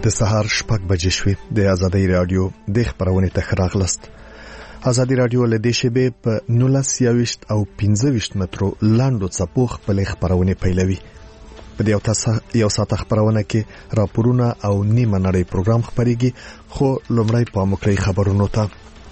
د سهار 6 بجې شوې. د آزادۍ رادیو د خبرونې ته راغلست. آزادۍ رادیو له دې شبې په 19 او 15 مترو لاندو څپو خپل خبرونه پیلوي. په دې یو ساعت خبرونه کې راپورونه او نیمه نړۍ پروګرام خبريږي، خو لومړی په مکرې خبرونو ته.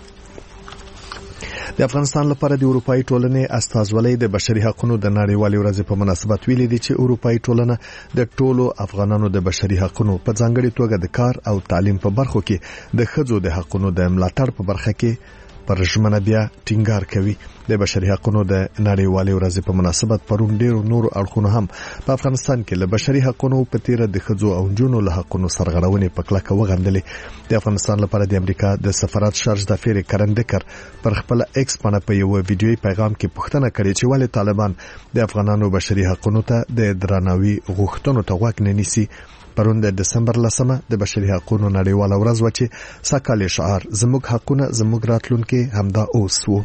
د افغانستان لپاره د اروپאי ټولنې استازولۍ د بشري حقوقو د نړیوالې ورځې په مناسبت ویلي دي چې اروپאי ټولنه د ټولو افغانانو د بشري حقوقو په ځانګړي توګه د کار او تعلیم په برخو کې د ښځو د حقوقو د ملاتړ په برخه کې پر ژمنه بیا ټینګار کوي. د بشري حقوقو د نړیوالې ورځې په مناسبت پرون ډېر نور اړخونه هم په افغانستان کې له بشري حقوقو په تیر د ښځو او جنونو له حقوقو سرغړونې په کلکه وغندلې. د افغانستان لپاره د امریکا د سفارت شارج د فیر کرندکر پر خپل ایکس باندې په یو ویډیوي پیغام کې پوښتنه کړې چې ولې طالبان د افغانانو بشري حقوقو ته د درناوي غوښتنو ته غوږ نه نیسي. پرون د دسمبر 10 د بشري حقوقو نړیواله ورځ و چې ساکاله شعار زموږ حقونه زموږ راتلونکي همدا اوس وو.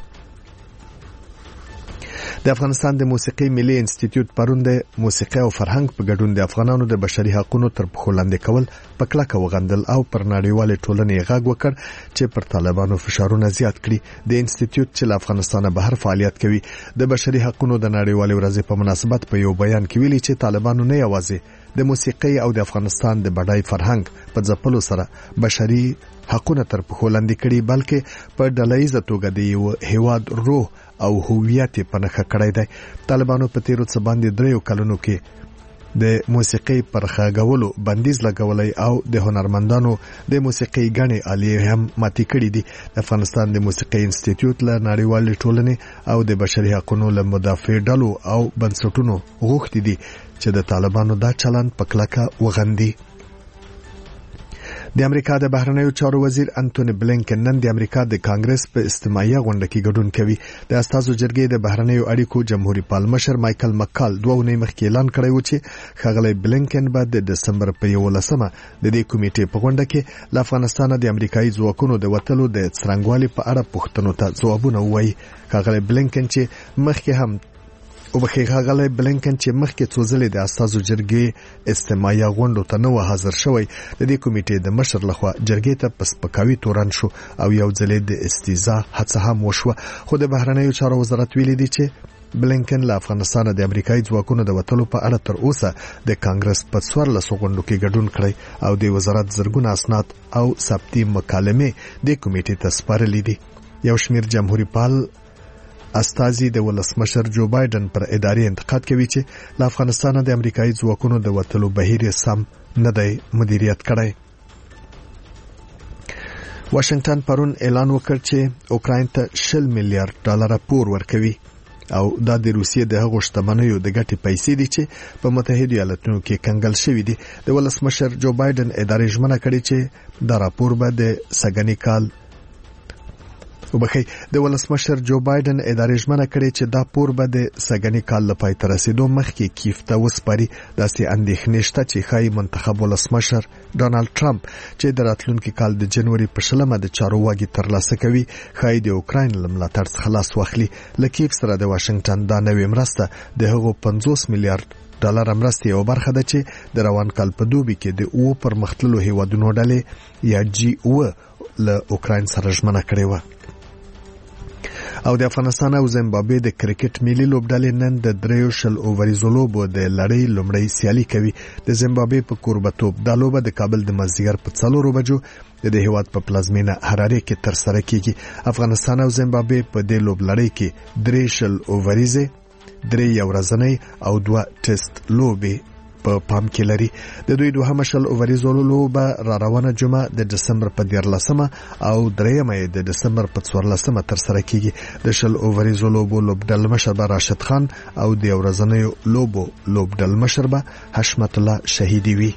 د افغانستان د موسیقي ملي انسټیټیوټ پرون د موسیقي او فرهنګ په ګډون د افغانانو د بشري حقوقو تر پښو لاندې کول په کلکه وغندل او پر نړیوال ټولنې غږ وکړ چې پر طالبانو فشارونه زیات کړي. د انسټیټیوټ چې له افغانستان بهر فعالیت کوي د بشري حقوقو د نړیوال ورځې په مناسبت په یو بیان کې ویلي چې طالبانو نه یوازې د موسیقي او د افغانستان د بډای فرهنګ په ځپلو سره بشري حقوقو تر پښو لاندې کړي، بلکې په ډلهیزه توګه د یو هیواد روح او هویت په نښه کړی دی. طالبانو په تیرو څه باندې 3 کلونو کې د موسیقي پر خاګولو بندیز لګولای او د هنرمندانو د موسیقي غني عالیه هم ماتي کړی دي. د افغانستان د موسیقي انسټیټیوټ له نړیوال ټولنې او د بشري حقوقو له مدافع ډلو او بنسټونو غوښتي دي چې د طالبانو دا چلن په کلکه وغندي. د امریکا د بهرنیو چارو وزیر انټونی بلینکن نن د امریکا د کانګرس په استماعیه غونډه کې ګډون کوي. د استازو جرګې د بهرنیو اړیکو جمهوریت پالمشر مایکل مکال 2 ونې مخکې اعلان کړی و چې ښاغلی بلینکن به د دسمبر په 11مه د دې کمیټې په غونډه کې له افغانستان د امریکایي ځواکونو د وټلو د څرنګوالي په اړه پوښتنو ته ځوابونه وایي. ښاغلی بلینکن چې مخکې څو ځلې د استازو جرګې استماعیه غونډو ته نه حاضر شوی، د دې کمیټې د مشر لخوا جرګې ته په سپکاوي تورن شو او یو ځلې د استیزا هڅه هم وشوه. خو د بهرنیو چارو وزارت ویلي دی چې بلینکن له افغانستان د امریکایي ځواکونو د وټلو په اړه تر اوسه د کانګرس په 14 غونډو کې ګډون کړی او د وزارت زرګونه اسناد او ثبتي مکالمې د کمیټې ته سپارلې دي. یو شمیر جمهوریت پال استازي د ولسمشر جو بایدن پر اداري انتقاد کوي چې له افغانستان د امریکایي ځواکونو د وټلو بهیر سم نه دی مدیریت کړی. واشنگټن پرون اعلان وکړ چې اوکراین ته $10 میلیارډ پور ورکوي او دا د روسیې د هغو شتمنیو د ګټې پیسې دي چې په متحده ایالاتونو کې کنګل شوې دي. د ولسمشر جو بایدن اداري ژمنه کړې چې دا راپور به د سګنی کال د ولسمشر جو بایدن اداري ژمنه کړې چې دا پور به د سګنی کال لپاره تر رسیدو مخکې کیف ته وسپاري. داسې اندېښنې شته چې ښایي منتخب ولسمشر ډونالد ټرمپ چې د راتلونکي کال د جنوري په 10مه د چارواکي ترلاسه کوي ښایي د اوکراین له ملاتړ څخه لاس واخلي. له کیف سره د واشنگټن دا نوې مرسته د هغو $50 میلیارډ مرستې یو برخه ده چې د روان کال په دوبي کې د پرمختللو هیوادونو ډلې یا G7 له اوکراین سره ژمنه کړې و. او د افغانستان او زیمبابوې د کرکټ ملي لوبډلې نن د 3 اووریزو لوبو د لړۍ لومړی سیالي کوي. د زیمبابوې په کوربتوب د لوبه د کابل د مازیګر په 4 بجو د هیواد په پلازمینه حراره کې تر سره کیږي. افغانستان او زیمبابوې په دې لوبلړۍ کې 3 اووریزه 3 ورځنۍ او 2 ټیسټ لوبې په پام کې لري. د دوی 2 اووریزو لوبه را روانه جمعه د دسمبر په 14مه او 3مه د دسمبر په 14مه تر سره کیږي. د 10 اووریزو لوبو لوبډل مشر راشد خان او د ورځنیو لوبو لوبډل مشر حشمت الله شهیدی وی.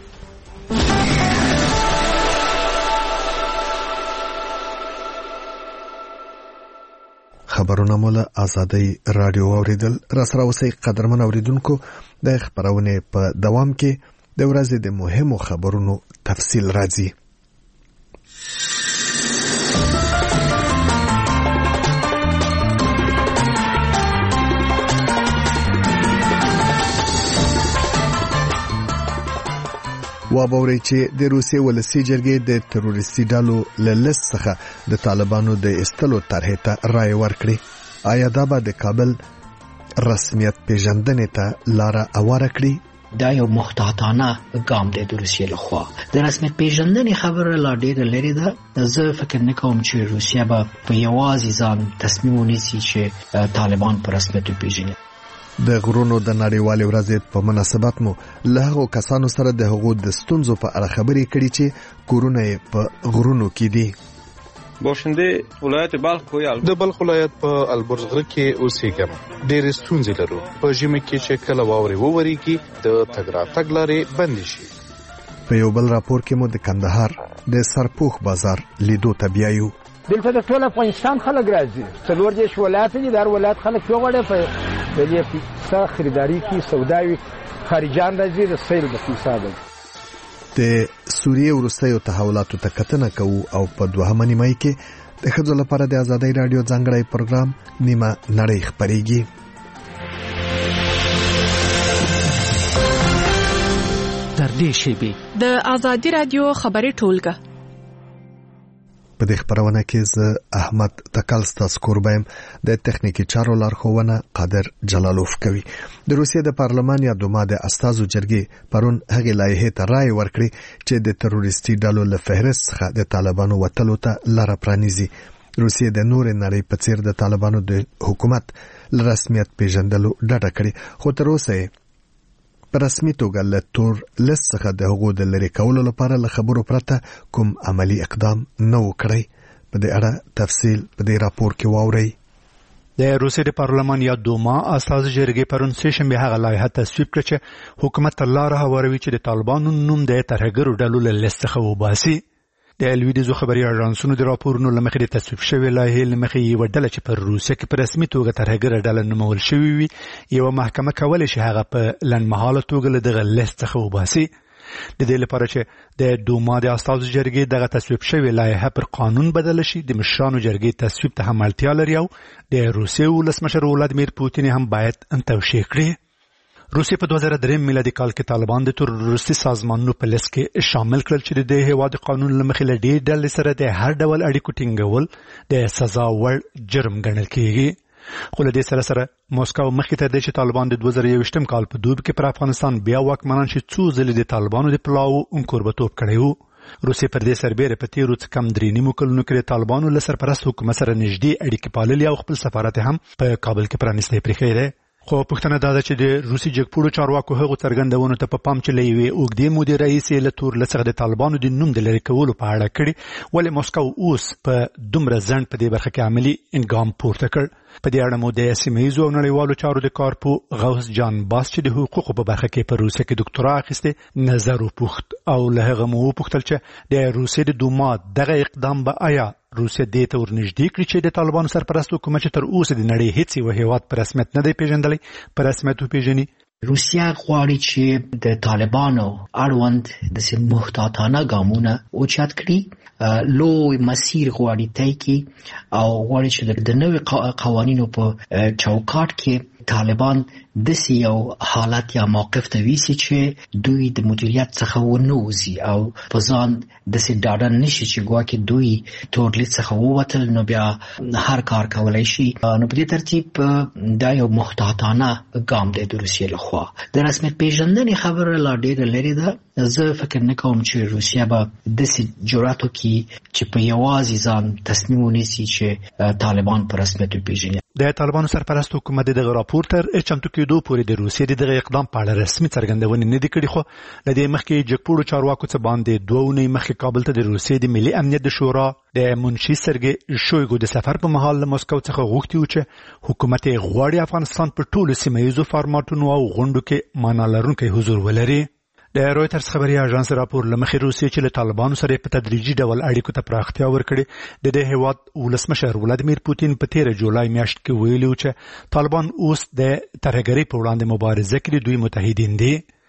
خبرونه مولا آزادۍ رادیو اوریدل. را سره اوسئ قدرمن اوریدونکو. د خبرونه په دوام کې د ورځې د مهمو خبرونو تفصیل راځي. وابوري چې د روسیې ولسی جرګې د تروریستي ډلو له لیست څخه د طالبانو د استلو طرحې ته رائے ورکړي. آیا دا به د کابل رسمیت پیژندنې ته لاره هواره کړي؟ دا یو محتاطانه ګام دی د روسیې لخوا. د رسمیت پیژندنې خبره لا ډېره لرې ده. زه فکر نه کوم چې روسیه به په یوازې ځان تصمیم ونیسي چې طالبان په رسمیت وپیژني. د غرونو د نړیوالې ورځې په مناسبت مو له هغو کسانو سره د هغو د ستونزو په اړه خبرې کړې چې کورونه یې په غرونو کې دي. باشنده ولایت بلخ د بلخ ولایت په البرز غره کې اوسېږم. ډېرې ستونزې لرو. په ژمي کې چې کله واورې وورېږي د تګ راتګ لارې بندې شي. په یو بل راپور کې مو د کندهار د سرپوښ بازار لیدو ته بیایو. دلته د ټول افغانستان خلک راځي. 14 ولایت دي. در ولایت خلک یو غړي په دې په خریداري کې سوداوي خارجان راځي د سیل د حساب. د سوریې وروستیو تحولاتو ته کتنه کوو او په دوهمه نیمه کې د ښځو لپاره د آزادۍ رادیو ځانګړی پروګرام نیمه نړۍ خپرېږي. تر دې شیبې د آزادۍ رادیو خبري ټولګه. په دې خبرونه کې زه احمد تکل ستاسو کوربایم. د تخنیکی چارو لارښوونه قادر جلالوف کوي. د روسیې د پارلمان یا دوما د استازو جرګې پرون هغې لایحې ته رائے ورکړې چې د تروریستي ډلو له فهرست څخه د طالبانو وتلو ته لاره پرانیزي. روسیې د نورې نړۍ په څیر د طالبانو د حکومت له رسمیت پیژندلو ډډه کړې، خو تر اوسه په رسمي توګه له تور لیست څخه د هغو د لرې کولو لپاره له خبرو پرته کوم عملی اقدام نه و کړی. په دې اړه تفصیل په دې راپور کې واورئ. د روسیې د پارلمان یا دوما استازو جرګې پرون سهشنبه هغه لایحه تصویب کړه چې حکومت ته لاره هواروي چې د طالبانو نوم د ترهګرو ډلو له لیست څخه وباسي. د لویدیځو خبري اژانسونو د راپورونو لمخې د تصویب شوی لایحې لمخې یو ډله چې پر روسیه کې په رسمي توګه ترهګر ډله نومول شوی وي یو محکمه کولای شي هغه په لنډمهاله توګه له دغه لیست څخه وباسي. د دې لپاره چې د دوما د استازو جرګې دغه تصویب شوی لایحه پر قانون بدل شي د مشرانو جرګې تصویب ته هم اړتیا لري او د روسیې ولسمشر ولادیمیر پوتین هم باید توشیح کړي. روسیې په 2003 میلادي کال کې طالبان د تروریستي سازمانونو په لیست کې شامل کړل چې د هیواد قانون لمخې له دې ډلې سره د هر ډول اړیکو ټینګول د سزا وړ جرم ګڼل کېږي. خو له دې سره سره موسکو مخکې ته دی چې طالبان د 2021 کال په دوبي کې پر افغانستان بیا واکمنان شي څو ځلې د طالبانو د پلاو کوربتوب کړی و. روسیې پر دې سربېره په تیرو څه کم 3 کلونو کې د طالبانو له سرپرست حکومت سره نږدې اړیکې پاللې او خپل سفارت هم په کابل کې پرانیستی پرېښی دی. خو پښتنه دا ده چې د روسي جګپوړو چارواکو هغو څرګندونو ته په پام چې له یوې اوږدې مودې راهیسې له تور لڅخه د طالبانو د نوم د لرې کولو په اړه کړي، ولې موسکو اوس په دومره ځنډ په دې برخه کې عملي ګام پورته کړ. په دې اړه مو د سیمه ییزو او نړیوالو چارو د کارپو غوث جان باس چې د حقوقو په برخه کې په روسیه کې ډاکټرا اخیسته نظر وپوښت او له هغه مو وپوښتل چې د روسیې د دوما دغه اقدام به آیا روسیه دې ته ورنږدې کړي چې د طالبانو سرپرست حکومت چې تر اوسه د نړۍ هیڅ یو هیواد په رسمیت نه دی پیژندلی په رسمیت وپیژني. روسیه غواړي چې د طالبانو اړوند د محتاطانه ګامونه اوچت کړي، لوی مسیر غواړي طی کړي او غواړي چې د نوي قوانینو په چوکاټ کې طالبان داسې یو حالت یا موقف ته ویسي چې دوی د مدیریت څخه ونوځي او په ځان داسې ډاډه نشي چې ګواکې دوی تورلید څخه ووتل نو بیا هر کار کولی شي. نو په دې ترتیب دا یو محتاطانه ګام دی د روسیې لخوا. د رسمیت پیژندنې خبره لا ډېره لرې ده. زه فکر نه کوم چې روسیه به داسې جرأت وکړي چې په یوازې ځان تصمیم ونیسي چې طالبان په رسمیت وپیژني. د طالبانو سرپرست حکومت دغه راپور تر چمتو کېدو پورې د روسیې دغه اقدام په اړه رسمي څرګندونې نه دي کړې، خو له دې مخکې جګپوړو چارواکو څخه باندې 2 اونۍ مخکې کابل ته د روسیې د ملي امنیت د شورا د منشي سرګي شویګو د سفر په مهال له موسکو څخه غوښتي و چې حکومت غواړي افغانستان په ټولو سیمه ییزو فارماتونو او غونډو کې معنا لرونکی حضور ولري. د رويټرز خبري اژانس راپور لمخې روسیې چې له طالبانو سره په تدریجي ډول اړیکو ته پراختیا ورکړي، د دې هیواد ولسمشر ولادیمیر پوتین په 13 جولای میاشت کې ویلي چې طالبان اوس د ترهګرۍ په وړاندې مبارزه کې دوی متحدین دي.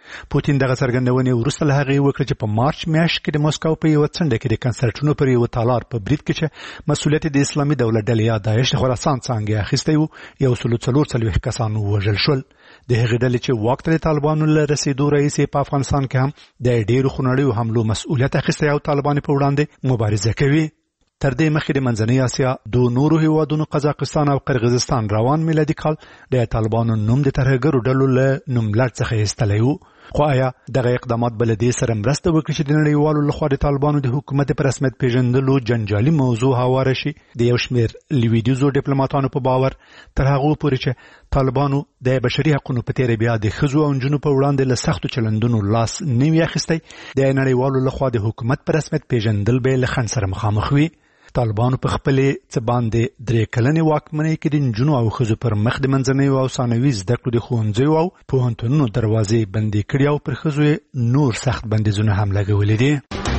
پوتین دغه څرګندونې وروسته له هغې وکړه چې په مارچ میاشت کې د مسکو په یوه څنډه کې د کنسرټونو پر یوه تالار په برید کې چې مسؤلیت د اسلامي دولت ډلې یا داعش د خراسان څانګې اخیستی و 144 کسان ووژل شول. د هغې ډلې چې واک ته د طالبانو له رسېدو راهیسې په افغانستان کې هم د ډېرو خونړیو حملو مسؤلیت اخیستی او طالبانو په وړاندې مبارزه کوي. تر دې مخکې د منځنۍ اسیا دوه نورو هیوادونو قزاقستان او قرغیزستان روان میلادي کال د طالبانو نوم د ترهګرو ډلو له نوملړ څخه ایستلی و. خو آیا دغه اقدامات بل دې سره مرسته وکړي چې د نړیوالو لخوا د طالبانو د حکومت په رسمیت پیژندلو جنجالي موضوع هواره شي؟ د یو شمېر لویدیځو ډیپلوماټانو په باور تر هغو پورې چې طالبانو د بشري حقونو په تېره بیا د ښځو او نجونو په وړاندې له سختو چلندونو لاس نه وي اخیستی، د نړیوالو لخوا د حکومت په رسمیت پیژندل به له خنډ سره مخامخ وي. طالبانو په خپلې څه باندې 3 کلنې واکمنۍ کې د نجونو او ښځو پر مخ د منځنیو او ثانوي زده کړو د ښوونځیو او پوهنتونونو دروازې بندې کړي او پر ښځو یې نور سخت بندیزونه هم لګولي دي.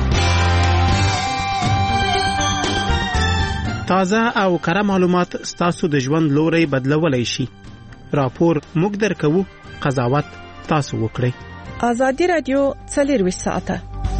تازه او کره معلومات ستاسو د ژوند لوري بدلولای شي. راپور موږ درکوو، قضاوت تاسو وکړئ. آزادي رادیو 24 ساعته.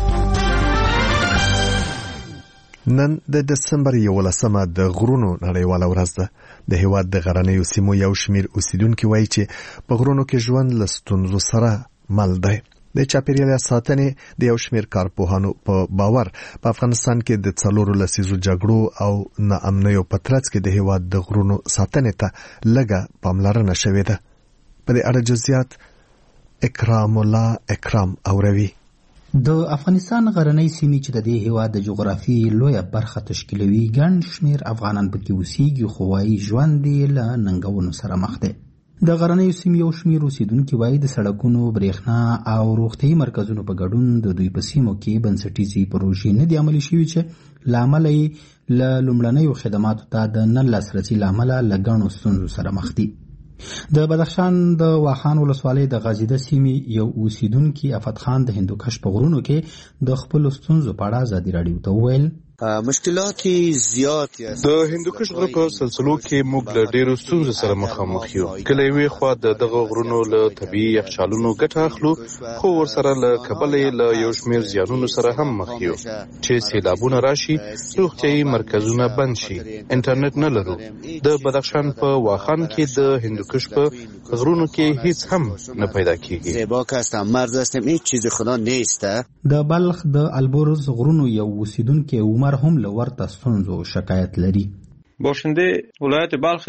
نن د دسمبر 11مه د غرونو نړیواله ورځ ده. د هیواد د غرنیو سیمو یو شمیر اوسیدونکو وایي چې په غرونو کې ژوند له ستونزو سره مل دی. د چاپیریال ساتنې د یو شمیر کارپوهانو په باور په افغانستان کې د 4 لسیزو جګړو او ناامنیو په ترڅ کې د هیواد د غرونو ساتنې ته لږه پاملرنه شوې ده. په دې اړه جزئیات اکرام الله اکرام اوروي. د افغانستان غرنۍ سیمې چې د دې هیواد د جغرافي لویه برخه تشکیلوي ګڼ شمیر افغانان پکې اوسېږي، خو وایي ژوند یې له ننګونو سره مخ دی. د غرنیو سیمې یو شمیر اوسیدونکي وایي د سړکونو، برېښنا او روغتیايي مرکزونو په ګډون د دوی په سیمو کې بنسټیزې پروژې نه دي عملي شوي چې له امله یې له لومړنیو خدماتو ته د نه لاسرسي له امله له ګڼو ستونزو سره مخ دي. د بدخشان د واخان ولسوالۍ د غازیده سیمې یو اوسیدونکي افت خان د هندوکش په غرونو کې د خپل ستونزو په اړه ازادي راډیو ته وویل مشکلات زیات د هندوکش غره په سلسلو کې موږ له ډېرو ستونزو سره مخامخ یو. کله یوې خوا د دغه غرونو له طبیعي یخچالونو ګټه اخلو، خو ورسره له کبله یې له یو شمېر زیانونو سره هم مخ یو چې سیلابونه راشي، روغتیايي مرکزونه بند شي، انټرنیټ نه لرو. د بدخشان په واخان کې د هندوکش په غرونو کې هیڅ هم نه پیدا کیږي. زیبا که هستم، مرد هستم، هیچ چیز خدا نیست. د بلخ د البرز غرونو یو اوسیدونکي عمر هم له ورته ستونزو شکایت لري. باشنده ولایت بلخ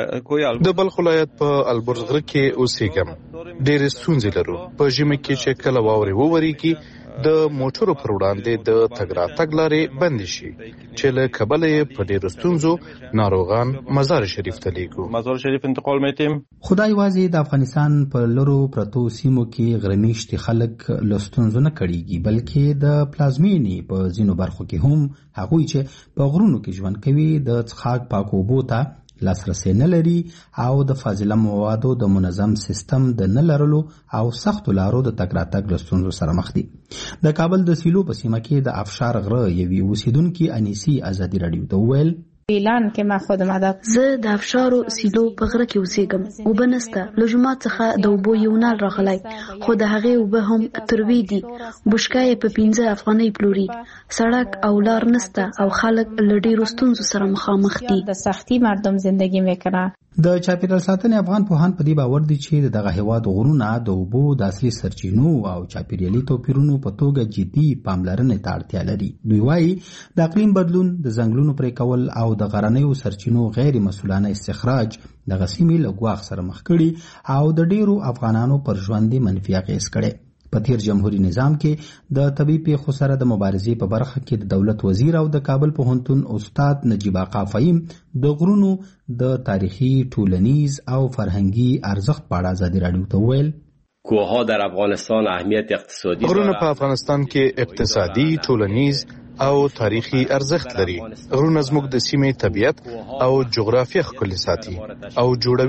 د بلخ ولایت په البرز غره کې اوسېږم. ډېرې ستونزې لرو. په ژمي کې چې کله واورې وورېږي د موټرو پر وړاندې د تګ راتګ لارې بندې شي چې له کبله یې په ډېرو ستونزو ناروغان مزار شریف ته لیږو. مزار شریف انتقال میتیم. خدای یوازې د افغانستان په لرو پرتو سیمو کې غرمېشتي خلک له ستونزو نه کړېږي، بلکې د پلازمینې په ځینو برخو کې هم هغوی چې په غرونو کې ژوند کوي د څښاک پاکو اوبو ته لاسرسی نه لري او د فاضله موادو د منظم سیستم د نه لرلو او سختو لارو د تګ راتګ له ستونزو سره مخ دي. د کابل د سیلو په سیمه کې د افشار غره یوې اوسیدونکي انیسي ازادي راډیو ته وویل اعلان کې ما خودم عادت زه د افشارو سیلو په غره کې اوسېږم. اوبه نسته، له جومات څخه د اوبو یو نل راغلی، خو د هغې اوبه هم تروې دي. بوشکه یې په 15 افغانۍ پلوري. سړک او لار نسته او خلک له ډېرو ستونزو سره مخامخ دي. د سختي مردم زندگی میکنه. د چاپیریال ساتنې افغان پوهان په دې باور دي چې دغه هیواد غرونه د اوبو د اصلي سرچینو او چاپیریالي توپیرونو په توګه جدي پاملرنې ته اړتیا لري. دوی وایي د اقلیم بدلون، د ځنګلونو پرې کول او د غرنیو سرچینو غیر مسؤلانه استخراج دغه سیمې له ګواښ سره مخ کړي او د ډېرو افغانانو پر ژوند منفي اغېز کړي. په تیر جمهوریت نظام کې د طبيعي پیښو سره د مبارزې په برخه کې د دولت وزیر او د کابل پوهنتون استاد نجیب آقا فهیم د غرونو د تاریخي، ټولنیز او فرهنګي ارزښت په اړه ازادي راډیو ته وویل کوهها در افغانستان اهمیت اقتصادي غرونه په افغانستان کې اقتصادي، ټولنیز او تاریخي ارزښت لري. غرونه زموږ د سیمې طبیعت او جغرافیه ښکلې ساتي او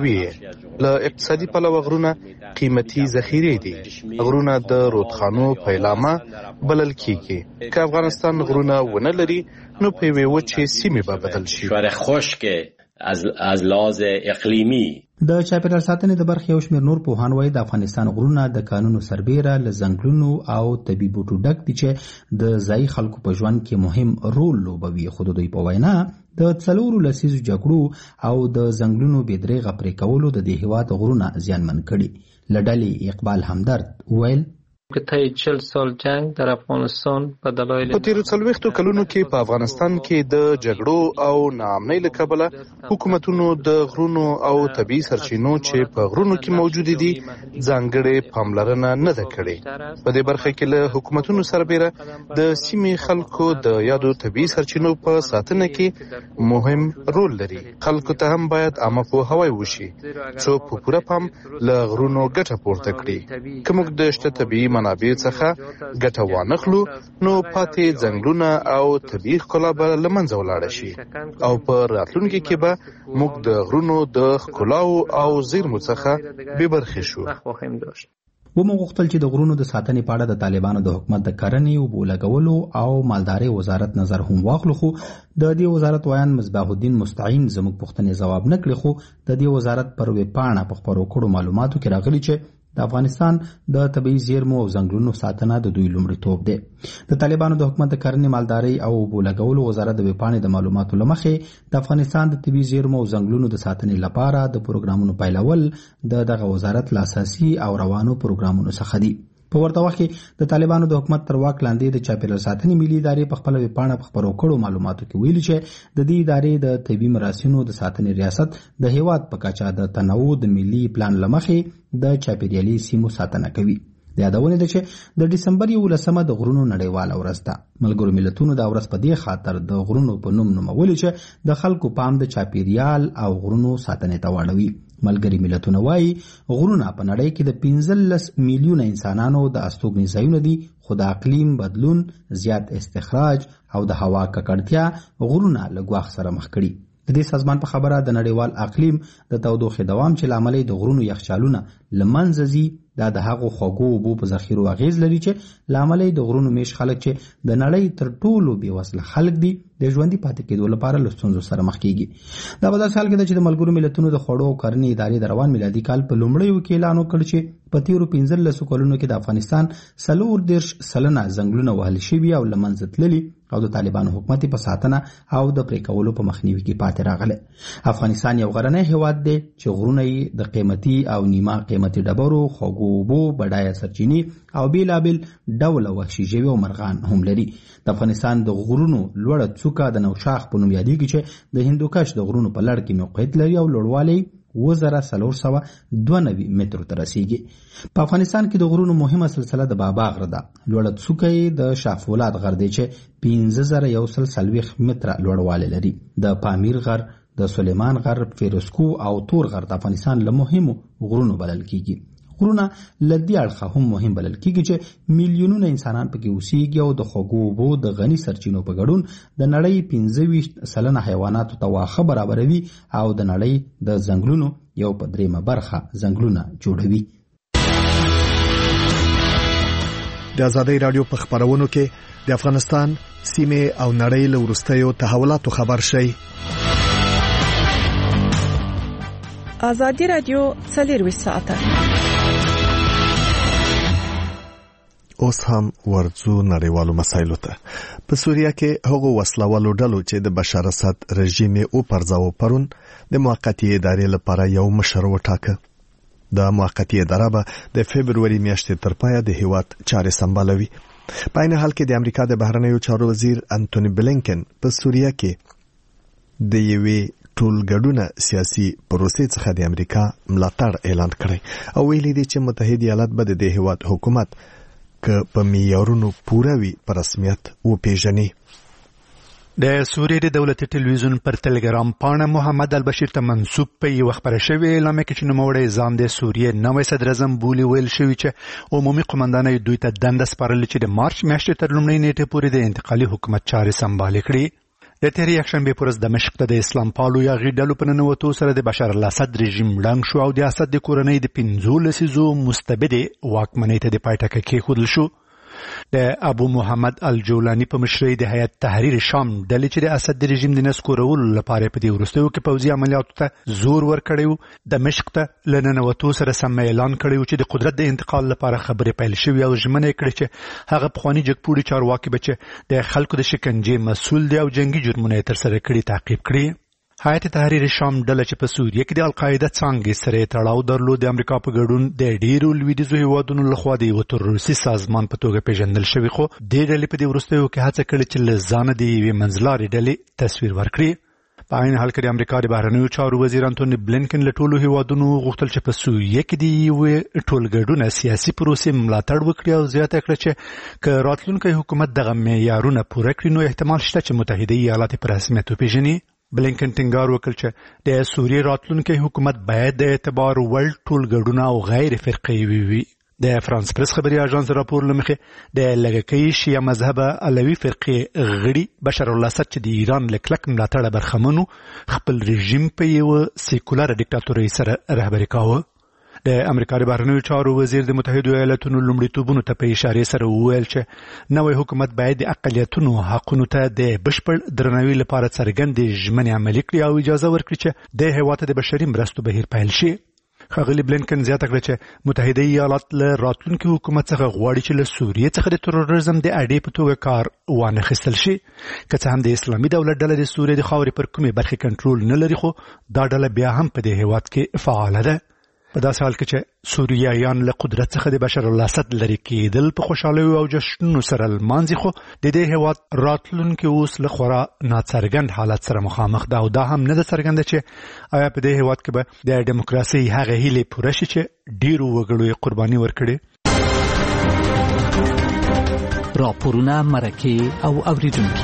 جوړوي. له اقتصادي پلوه غرونه قیمتي ذخیرې دي. غرونه د رودخانو پیلامه بلل کیږي. که افغانستان غرونه ونه لري نو په یوې وچې سیمې به بدل شي. شوار خشک از لحاظ اقلیمی د چاپیریال ساتنې د برخې یو شمېر نور پوهان وایي د افغانستان غرونه د کانونو سربیره له ځنګلونو او طبي بوټو ډک دي چې د ځایي خلکو په ژوند کې مهم رول لوبوي. خو د دوی په وینا د 4 لسیزو جګړو او د ځنګلونو بېدریغه پرې کولو د دې هېواد غرونه زیانمن کړي. له ډلې اقبال همدرد وویل که طی 40 سال جنگ در افغانستان په دلایل په تیرو 40 کلونو کې په افغانستان کې د جګړو او ناامنۍ له کبله حکومتونو د غرونو او طبیعي سرچینو چې په غرونو کې موجود دي ځانګړې پاملرنه نه ده کړې. په دې برخه کې له حکومتونو سربیره د سیمې خلکو د یادو طبیعي سرچینو په ساتنه کې مهم رول لري. خلکو ته هم باید عامه پوهاوی وشي څو په پوره پام له غرونو ګټه پورته کړي. که موږ د شته طبیعي منابع څخه ګټه وانخلو نو پاتې ځنګلونه او طبیعي ښکلا به له منځه ولاړه شي او په راتلونکي کې به موږ د غرونو د ښکلاو او زیرمو څخه بې برخې شو. ومو غوښتل چې د غرونو د ساتنې په اړه د طالبانو د حکومت د کرنې، اوبو لګولو او مالدارۍ وزارت نظر هم واخلو، خو د دې وزارت ویان مصباح الدین مستعین زموږ پوښتنې ځواب نه کړي. خو د دې وزارت پر ویبپاڼه په خپرو کړو معلوماتو کې راغلي چې د افغانستان د طبیعي زیرمو او ځنګلونو ساتنه د دوی لومړیتوب دی. د طالبانو د حکومت د کرنې، مالدارۍ او اوبو لګولو وزارت د ویبپاڼې د معلوماتو له مخې د افغانستان د طبیعي زیرمو او ځنګلونو د ساتنې لپاره د پروګرامونو پیلول د دغه وزارت له اساسي او روانو پروګرامونو څخه دي. په ورته وخت کې د طالبانو د حکومت تر واک لاندې د چاپیریال ساتنې ملي ادارې په خپل ویبپاڼه په خپرو کړو معلوماتو کې ویلي چې د دې ادارې د طبي مراسمو د ساتنې ریاست د هیواد په کچه د تنوع د ملي پلان لمخې د چاپیریالي سیمو ساتنه کوي. د یادونه ده چې د ډسمبر 11 د غرونو نړیواله ورځ ده. ملګرو ملتونو دا ورځ په دې خاطر د غرونو په نوم نومولې چې د خلکو پام د چاپیریال او غرونو ساتنې ته واړوي. ملګري ملتونه وایي غرونه په نړۍ کې د 15 میلیونه انسانانو د استوګنې ځایونه دي، خو د اقلیم بدلون، زیات استخراج او د هوا ککړتیا غرونه له ګواښ سره مخ کړي. د دې سازمان په خبره د نړیوال اقلیم د تودوخې دوام چې له امله د غرونو یخچالونه له منځه ځي دا د هغو خوږو اوبو په ذخیرو اغیز لري چې له امله د غرونو میش خلک چې د نړۍ تر ټولو بېوزله خلک دي د ژوندي پاتې کېدو لپاره له ستونزو سره مخ کېږي. دا په داسې حال کې ده چې د ملګرو ملتونو د خوړو او کرنې ادارې د روان میلادي کال په لومړیو کې اعلان وکړ چې په تیرو 15 کلونو کې د افغانستان 40% ځنګلونه وهل شوي او له منځه تللي او د طالبانو حکومت په ساتنه او د پرې کولو په مخنیوي کې پاتې راغلی. افغانستان یو غرنی هیواد دی چې غرونه یې د قیمتي او نیمه قیمتي ډبرو، خوږو اوبو، بډایه سرچینې او بیلابیل ډوله وحشي ژوي او مرغان هم لري. د افغانستان د غرونو لوړه څوکه د نوشاخ په نوم یادېږي چې د هندوکش د غرونو په لړ کې موقعیت لري او لوړوالی 2492 مترو ته رسیږي. په افغانستان کې د غرونو مهمه سلسله د بابا غر ده. لوړه څوکه یې د شافولاد غر دی چې 15140 متره لوړوالی لري. د پامیر غر، د سلیمان غر، فیروزکو او تور غر د افغانستان له مهمو غرونو بلل کیږي. غرونه له دې اړخه هم مهم بلل کیږي چې میلیونونه انسانان پکې اوسېږي او د خوږو اوبو د غني سرچینو په ګډون د نړۍ 25% حیواناتو ته واښه برابروي او د نړۍ د ځنګلونو یو په درېیمه برخه ځنګلونه جوړوي. د ازادۍ راډیو په خبرونو کې د افغانستان سیمه او نړۍ له وروستیو تحولاتو خبر شي. ازادي راډیو 24 ساعته اوس هم ورځو نړیوالو مسایلو ته. په سوریه کې هغو وسلوالو ډلو چې د بشار اسد رژیم او پرځاو پرون د موقتی ادارې لپاره یو مشر وټاکه. د موقتی اداره به د فبروري میاشتې تر پایه د هیواد چارې سمبالوي. په عین حال کې د امریکا د بهرنیو چارو وزیر انټونی بلینکن په سوریه کې د یوې ټولګډونه سیاسي پروسې څخه د امریکا ملاتړ اعلان کړی او ویلي دی چې متحده ایالات به د هیواد حکومت که په معیارونو پوره وي په رسمیت وپیژني. د سوریې د دولتي ټلویزیون پر ټلګرام پاڼه محمد البشیر ته منسوب په یو خبره شوې اعلان کې چې نوموړی ځان د سوریې نوې صدر اعظم بولي ویل شوی چې عمومي قومندان دوی ته دنده سپارل چې د مارچ میاشتې تر لومړۍ نیټې پورې د انتقالي حکومت چارې سمبال کړي. د تیرې یکشنبې په ورځ دمشق ته د اسلام پالو یاغي ډلو په ننوتو سره د بشار الاسد رژیم ړنګ شو او د اسد د کورنۍ د 15 لسیزو مستبدې واکمنۍ ته د پای ټکی کېښودل شو. د ابو محمد الجولانی په مشرۍ د هیئت تحریر شام ډلې چې د اسد د رژیم د نسکورولو لپاره په دې وروستیو کې پوځي عملیاتو ته زور ورکړی و دمشق ته له ننوتو سره سم اعلان کړی و چې د قدرت د انتقال لپاره خبرې پیل شوې او ژمنه یې کړې چې هغه پخواني جګپوړي چارواکي به چې د خلکو د شکنجې مسؤل دي او جنگي جرمونه یې ترسره کړي تعقیب کړي. هیئت تحریر شام ډله چې په سوریه کې د القاعده څانګې سره تړاو درلود د امریکا په ګډون د ډیرو لویدیځو هیوادونو لخوا د یو تروریستي سازمان په توګه پیژندل شوی خو د ډلې په دې وروستیو کې هڅه کړې چې له ځانه د یوې منځلارې ډلې تصویر ورکړي. په عین حال کې د امریکا د بهرنیو چارو وزیر انټونی بلینکن له ټولو هیوادونو غوښتل چې په سوریه کې د یوې ټولګډونه سیاسي پروسې ملاتړ وکړي او زیاته کړه چې که راتلونکی حکومت دغه معیارونه پوره کړي نو احتمال شته چې متحده ایالات پر رسمیت وپیژني. بلینکن ټینګار وکړ چې د سوریې راتلونکی حکومت باید د اعتبار وړ ټولګډونه او غیر فرقې وي. د فرانس پریس خبري اژانس راپور لمخې د لږکۍ شیعه مذهب علوي فرقې غړي بشار الاسد چې د ایران له کلک ملاتړه برخمنو خپل رژیم په یو سیکولر ډیکټاتوري سره رهبري کاوه. د امریکا د بهرنیو چارو وزیر د متحده ایالاتونو لومړیتوبونو ته په اشاره سره وویل چې نوی حکومت باید د اقلیتونو حقونو ته د بشپړ درناوي لپاره څرګندې ژمنې عملي کړي او اجازه ورکړي چې د هیواد د بشري مرستو بهیر پیل شي. ښاغلي بلینکن زیاته کړه چې متحده ایالات له راتلونکي حکومت څخه غواړي چې له سوریې څخه د تروریزم د اډې په توګه کار وانخیستل شي. که څه هم د اسلامي دولت ډله د سوریې د خاورې پر کومې برخې کنټرول نه لري خو دا ډله بیا هم په دې هیواد کې فعاله ده. په داسې حال کې چې سوریایان له قدرت څخه د بشار الاسد لرې کېدل په خوشحالیو او جشنونو سره لمانځي خو د دې هیواد راتلونکي اوس له خورا ناڅرګند حالت سره مخامخ ده او دا هم نه ده څرګنده چې آیا په دې هیواد کې به د ډیموکراسۍ هغه هیلې پوره شي چې ډېرو وګړو یې قرباني ورکړې. راپورونه مرکې او اوریدونکي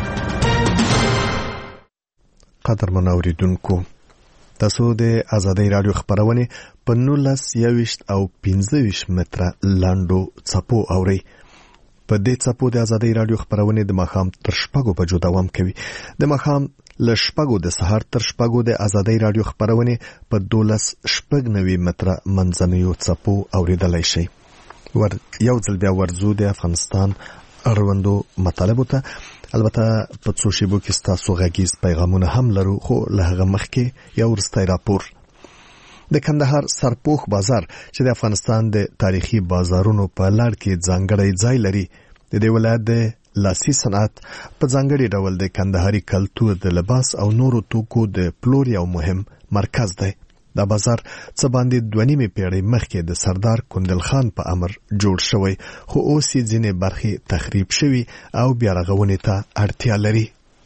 قدرمن اوریدونکو تاسو د ازادۍ رادیو خبرونه په 19 او 15 متره لاندو څپو اوري. په دې څپو د ازادۍ رادیو خبرونه د ماښام تر شپږو بجو دوام کوي. د ماښام له شپږو د سهار تر شپږو د ازادۍ رادیو خبرونه په 12.90 متره منځنیو څپو اوریدلای شي. یو ځل بیا ورزو د افغانستان اړوندو مطالبو ته. البته په څو شیبو کې ستاسو غږیز پیغامونه هم لرو خو له هغه مخکې یو وروستی راپور. د کندهار سرپوښ بازار چې د افغانستان د تاریخي بازارونو په لړ کې ځانګړی ځای لري د دې ولایت د لاسي صنعت په ځانګړي ډول د کندهاري کلتور د لباس او نورو توکو د پلور یو مهم مرکز دی. دا بازار څه باندې 2.5 پیړۍ مخکې د سردار کندل خان په امر جوړ شوی خو اوس یې ځینې برخې تخریب شوي او بیا رغونې ته اړتیا لري.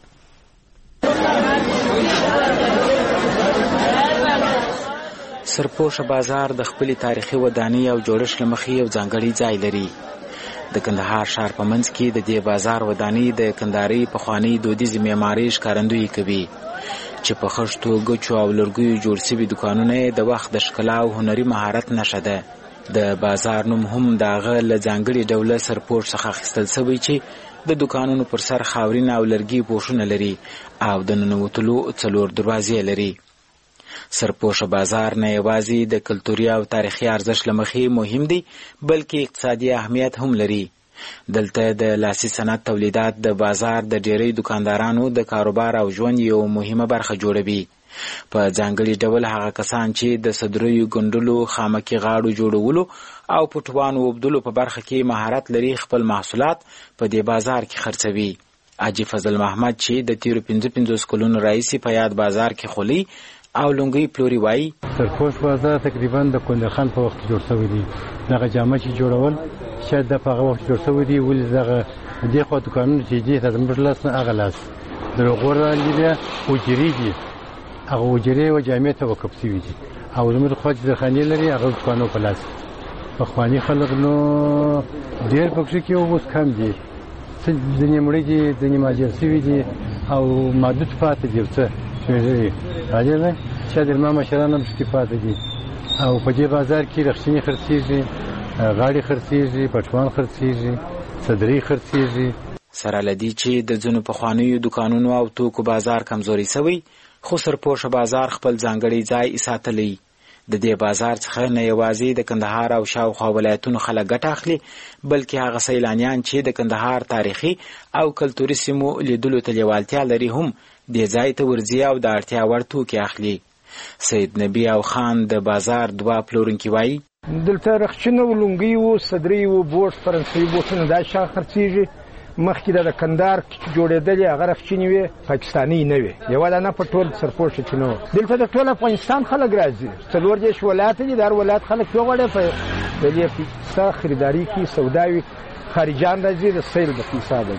سرپوښ بازار د خپل تاریخي ودانۍ او جوړښت لمخې یو ځانګړی ځای لري. د کندهار ښار په منځ کې د دې بازار ودانۍ د کندهاري پخوانۍ دودیزې معمارۍ ښکارندویي کوي چې په خښتو ګچو او لرګیو جوړ شوي دوکانونه د وخت د ښکلا او هنري مهارت نښه ده. د بازار نوم هم د هغه له ځانګړي ډوله سرپوښ څخه اخیستل شوی چې د دوکانونو پر سر خاورین او لرګي پوښونه لري او د ننوتلو 4 دروازې لري. سرپوښ بازار نه یوازې د کلتوري او تاریخي ارزښت له مخې مهم دی بلکې اقتصادي اهمیت هم لري. دلته د لاسي صنعت تولیدات د بازار د ډیری دکاندارانو د کاروبار او ژوند یو مهمه برخه جوړوي. په ځانګړي ډول هغه کسان چې د صدریو ګنډلو، خامکي غاړو جوړولو او پټوانو وبدلو په برخه کې مهارت لري خپل محصولات په دې بازار کې خرڅوي. حاجی فضل محمد چې د تیرو 55 کلونو راهیسې په یاد بازار کې خولي او لونګي پلوري وایي سرپوښ بازار تقریبا د کندل خان په وخت جوړ شوی دی. دغه جامه چې جوړول شاید د هغه وخت جوړ شوی دی ولې دغه د خو دکانونو چې دي د زموږ لاس نه هغه لاس د غوړه لیدل او جریدي هغه وجري او جامې ته وقف شوی دي او زموږ خو چې خاني لري هغه دکانو په لاس په خواني خلک نو ډېر پکې کې اوس کم دي ځینې مړي دي ځینې ماجر شوی دي او مادت پاتې دي څه شوی راځي چې د ما مشرانو مشکې پاتې دي او په دې بازار کې رخصتي خرڅيږي، غاړي خرڅيږي، پټوان خرڅيږي، صدري خرڅيږي. سره لدی چې د ځینو پخوانیو دکانونو او توکو بازار کمزوري شوی خو سرپوښ بازار خپل ځانګړی ځای ساتلی. د دې بازار څخه نه یوازې د کندهار او شاوخوا ولایتونو خلک ګټه اخلي بلکې هغه سیلانیان چې د کندهار تاریخي او کلتوري سیمو لیدلو ته لیوالتیا لري هم دې ځای ته ورځي او د اړتیا وړ توکي اخلي. سید نبی او خان د بازار دوه پلورونکي وایي دلته رخچینه و لونګي و صدري و بوټ فرانسوي بوټونه دا شان خرڅېږي. مخکې د کندهار جوړېدلې هغه رخچینې وې پاکستاني نه وې یوه دانه په ټول سرپوښه کې نه وه. دلته د ټول افغانستان خلک راځي 40 ولایت دي د هر ولایت خلک یو غواړي په دې څه خریداري کې سوداوي خارجان راځي د سیل د حساب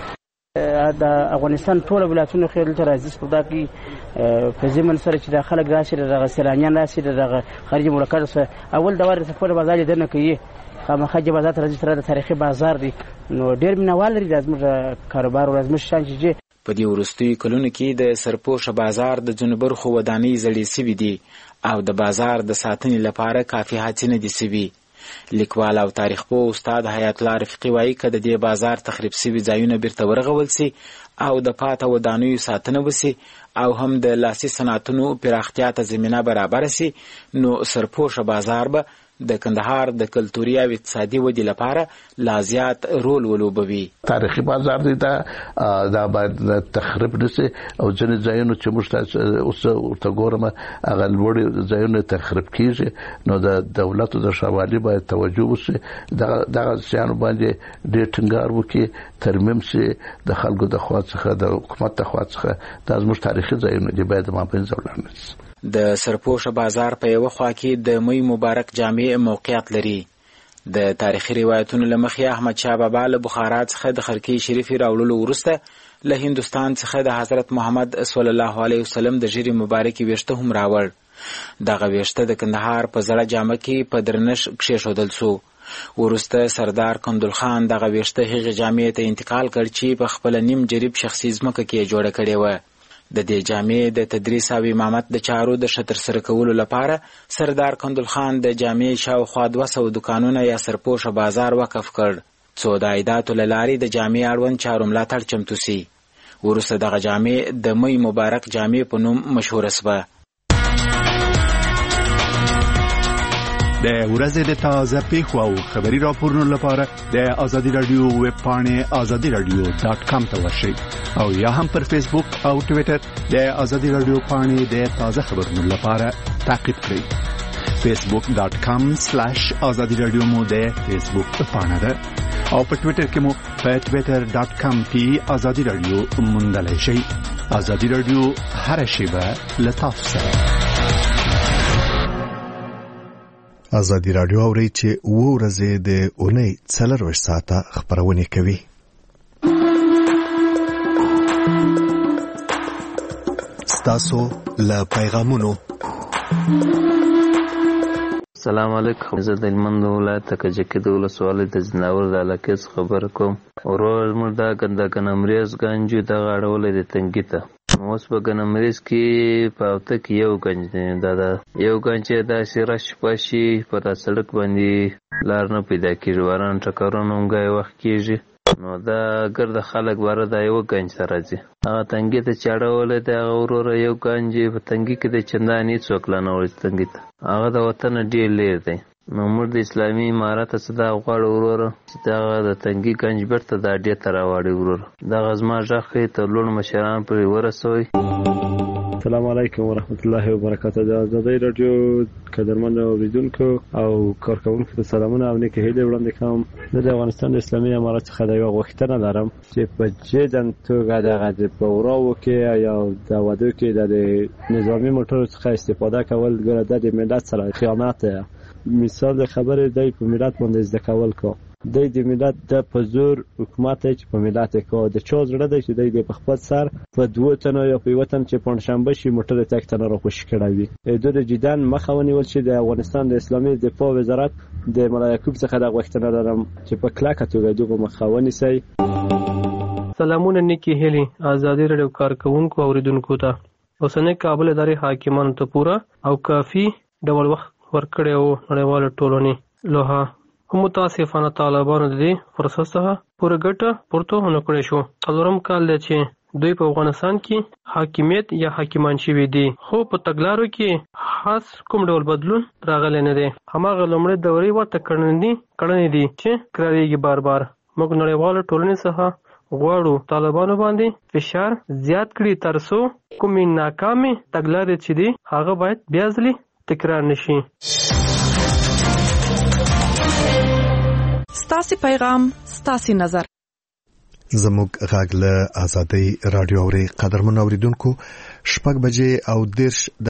د افغانستان ټول ولایتونو خیر ته راځي سودا کې په ځمن سره چې د خلک راشي د سیلانیان راشي د خارجي ملکانو سره اول د واره په بازار دنه کوي خامخا چې بازار راځي سره د تاریخي بازار دی نو ډېر مینوال لري د زموږ کاروبار او زموږ شان چې په دې وروستیو کلونو کې د سرپوښه بازار د ځینو برخو ودانۍ زړې سوي دي او د بازار د ساتنې لپاره کافي هڅې نه دي سوي. لیکوال او تاریخ پوه استاد حیات الله رفیقي وایي که د دې بازار تخریب سوي ځایونه بیرته ورغول سي او د پاته ودانیو ساتنه وسي او هم د لاسي صنعتونو پراختیا ته زمینه برابر سي نو سرپوښه بازار به د کندهار د کلتوري او اقتصادي ودې لپاره لا زیات رول ولوبوي. تاریخي بازار دی دا باید تخریب نشي او ځینې ځایونه چې موږ اوس ورته ګورم هغه لوړې ځایونه تخریب کیږي نو د دولت د شوالي باید توجه وشي دغه شیانو باندې ډېر ټینګار وکړي ترمیم شي د خلکو د خوا څخه د حکومت د خوا څخه دا زموږ تاریخي ځایونه دي باید مابینځ ولاړ نشي. د سرپوښه بازار په یوه خوا کې د می مبارک جامع موقعیت لري. د تاریخي روایتونو له مخې احمد شاه بابا له بخارا څخه د خرقې شریفې راوړلو وروسته له هندوستان څخه د حضرت محمد صلی الله علیه وسلم د ژیرې مبارکې ویښته هم راوړ. دغه ویښته د کندهار په زړه جامه کې په درنښت کښېښودل سو. وروسته سردار کندل خان دغه ویښته هغې جامې ته انتقال کړ چې په خپله نیم جریب شخصي ځمکه کې جوړه کړې وه. د دې جامې د تدریس او امامت د چارو د ښه ترسره کولو لپاره سردار کندل خان د جامې شاوخوا 200 دکانونه یا سرپوښه بازار وقف کړ څو د عایداتو له لارې د جامې اړوند چارو ملاتړ چمتو سي. وروسته دغه جامې د می مبارک جامې په نوم مشهوره سوه. د ورځې د تازه پیښو او خبري راپورونو لپاره د ازادي رادیو ویب پاڼې azadiradio.com ته ورشئ او یا هم پر فیسبوک او ټوئیټر د ازادي رادیو پاڼې د تازه خبرونو لپاره تعقیب کړئ. facebook.com/azadiradio مو د فیسبوک پاڼه ده او په ټوئیټر کې مو په twitter.com/azadiradio موندلای شئ. ازادي رادیو هر شیبه له تاسو سره. ازادي رادیو اوري چې ورځې د اونۍ 4 ساعته خبرونه کوي. ستاسو له پیغامونو. السلام علیکم. زه د هلمند ولایت کجکي د ولسوالۍ د ځناور د علاقې خبر کوم. ورور موږ دا ګندګنمریز گنج د غاړولې د تنګی ته اوس په ګنمریز کې پاوته کې یو گنج دی دا یو گنج دا سیرش پاشي په سړک باندې لار نه پیدا کیږي وران ټکرونه همغه وخت کیږي نو دا ګرد خلک ورته دا یو گنج سره راځي هغه تنګی ته چاړولې دا ورور یو گنج په تنګی کې د چندانې څوک لانه ورته تنګی ته هغه د وطن ډیر لیر دی نو موږ د اسلامي امارات صدا غواړو ورور چې دا د تنګي گنج برته د اډې تر واړی ورور دا غزما ځخه ته لون مشران پر ورسوي. السلام علیکم ورحمت الله وبرکاته. د ازادي رادیو قدرمن اوریدونکو او کارکونکو ته سلامونه او نیکه هیله وړاندې کوم. د افغانستان د اسلامي امارات څخه د یو غوښتنه لرم چې په جدن توګه د پوراو کې یا د ودو کې د نظامی موټر څخه استفاده کول ګره د ملت سره خیانت ده. مثال د خبره دی په ملت باندې زده کول کو د ملت د پزور حکومت چې په ملت کو د چا زړه دی چې د خپل سر په دوه تنه یا په وطن چې پنځشنبه شي موټر تک تنه را خوش کړوي د جدان مخاوني ول چې د افغانستان د اسلامي دفاع وزارت د ملایکوب څخه د غوښتنه لرم چې په کلاکه توګه دغه مخاوني سي. سلامونه نیکی هلی ازادي رادیو کارکونکو اوریدونکو ته اوسنۍ کابل ادارې حاکمانو ته پورا او کافي ډول وخت ورکړی او نړیواله ټولنې لوها هم متاسفانه طالبانو د دې فرصت څخه پوره ګټه پورته ونه کړی شو. څلورم کال دی چې دوی په افغانستان کې حاکمیت یا حاکمان شوي دي خو په تګلارو کې خاص کوم ډول بدلون راغلی نه دی. هماغه لومړی دورې ورته کړنې دي چې تکرارېږي بار بار. موږ نړیواله ټولنې څخه غواړو طالبانو باندې فشار زیات کړي ترڅو کومې ناکامې تګلارې چې دي هغه باید بیا ځلې تکرار نشي. ستاسو پیغام ستاسو نظر. زموږ غږ له آزادۍ رادیو اوري قدرمن اوریدونکو 6:10